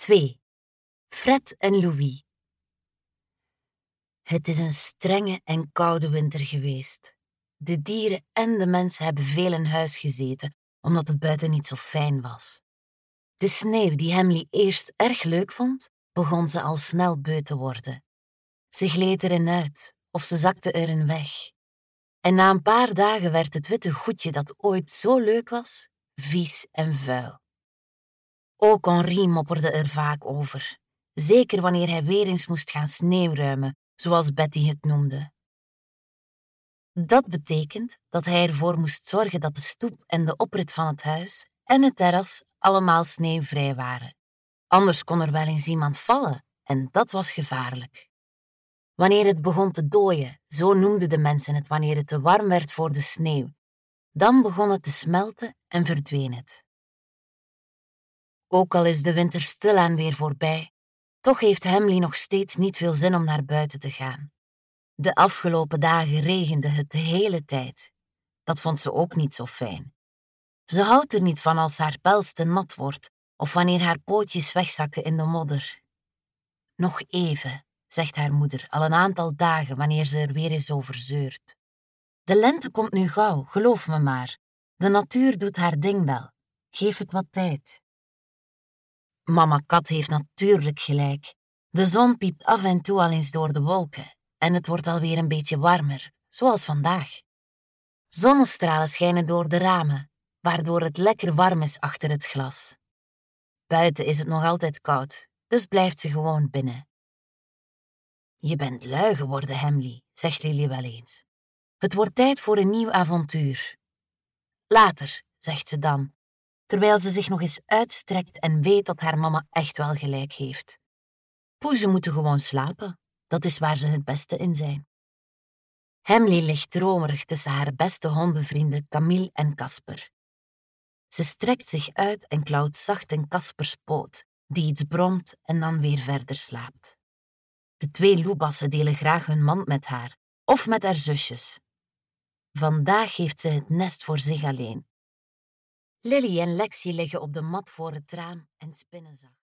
2. Fred en Louis. Het is een strenge en koude winter geweest. De dieren en de mensen hebben veel in huis gezeten, omdat het buiten niet zo fijn was. De sneeuw die Hemlie eerst erg leuk vond, begon ze al snel beu te worden. Ze gleed erin uit, of ze zakte erin weg. En na een paar dagen werd het witte goedje dat ooit zo leuk was, vies en vuil. Ook Henri mopperde er vaak over, zeker wanneer hij weer eens moest gaan sneeuwruimen, zoals Betty het noemde. Dat betekent dat hij ervoor moest zorgen dat de stoep en de oprit van het huis en het terras allemaal sneeuwvrij waren. Anders kon er wel eens iemand vallen en dat was gevaarlijk. Wanneer het begon te dooien, zo noemden de mensen het wanneer het te warm werd voor de sneeuw, dan begon het te smelten en verdween het. Ook al is de winter stilaan weer voorbij, toch heeft Hemlie nog steeds niet veel zin om naar buiten te gaan. De afgelopen dagen regende het de hele tijd. Dat vond ze ook niet zo fijn. Ze houdt er niet van als haar pels te nat wordt of wanneer haar pootjes wegzakken in de modder. Nog even, zegt haar moeder al een aantal dagen wanneer ze er weer eens over zeurt. De lente komt nu gauw, geloof me maar. De natuur doet haar ding wel. Geef het wat tijd. Mama Kat heeft natuurlijk gelijk. De zon piept af en toe al eens door de wolken en het wordt alweer een beetje warmer, zoals vandaag. Zonnestralen schijnen door de ramen, waardoor het lekker warm is achter het glas. Buiten is het nog altijd koud, dus blijft ze gewoon binnen. Je bent lui geworden, Hemlie, zegt Lily wel eens. Het wordt tijd voor een nieuw avontuur. Later, zegt ze dan, terwijl ze zich nog eens uitstrekt en weet dat haar mama echt wel gelijk heeft. Poezen moeten gewoon slapen, dat is waar ze het beste in zijn. Hemlie ligt dromerig tussen haar beste hondenvrienden Camille en Casper. Ze strekt zich uit en klauwt zacht in Caspers poot, die iets bromt en dan weer verder slaapt. De 2 loebassen delen graag hun mand met haar, of met haar zusjes. Vandaag heeft ze het nest voor zich alleen. Lily en Lexie liggen op de mat voor het raam en spinnen zacht.